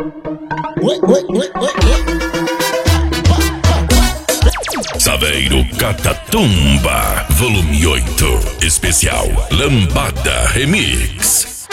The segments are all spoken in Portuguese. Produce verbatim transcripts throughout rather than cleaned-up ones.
Oi, oi, oi, oi, oi. Saveiro Catatumba, volume oito, especial Lambada Remix.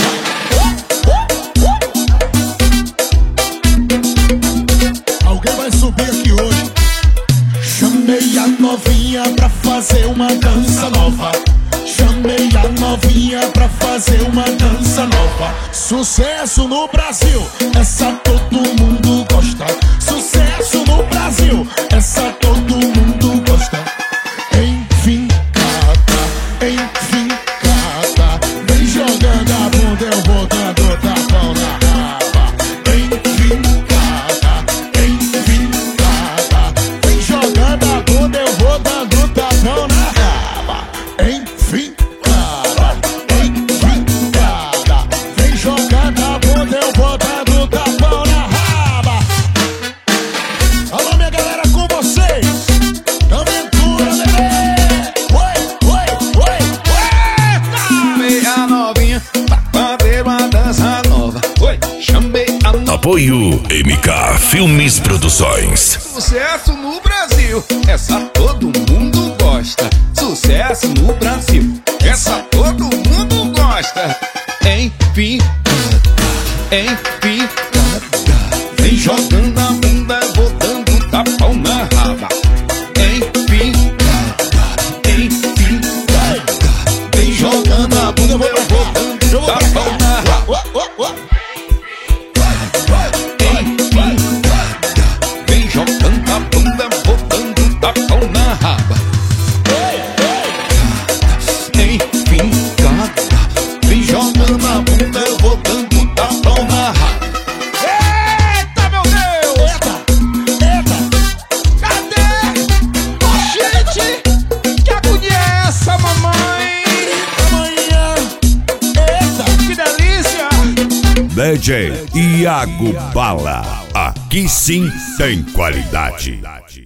Alguém vai subir aqui hoje. Chamei a novinha pra fazer uma dança nova. Chamei a novinha pra fazer uma dança nova. Sucesso no Brasil, essa todo mundo gosta. Sucesso no Brasil, essa todo mundo gosta. Enfincada, enfincada, vem jogando a bunda, eu vou dando tapão na raba. Enfincada, enfincada, vem jogando a bunda, eu vou dando tapão na raba. Enfincada, enfincada, vem jogando a bunda, eu vou dando tapão na raba. Alô, minha galera, com vocês, Aventura, bebê. Oi, oi, oi, oi. Chamei a novinha pra fazer uma dança nova. Oi, chamei a novinha. Apoio M K Filmes Produções. Sucesso no Brasil, essa todo mundo gosta. Sucesso no Brasil, essa todo mundo gosta. Enfim, enfim, vem jogando a bunda, botando tapão na raba. Enfim, enfim, vem jogando a bunda, eu botando tapão na raba. Ó, ó, ó. Enfim, vem jogando a bunda, botando tapão na raba. Enfim, vem jogando a bunda, eu botando tapão na raba. Eita, meu Deus! Eita, eita. Cadê? Gente, que agonia é essa, mamãe? Amanhã, eita. Que delícia! D J Iago Bala. Aqui sim tem qualidade.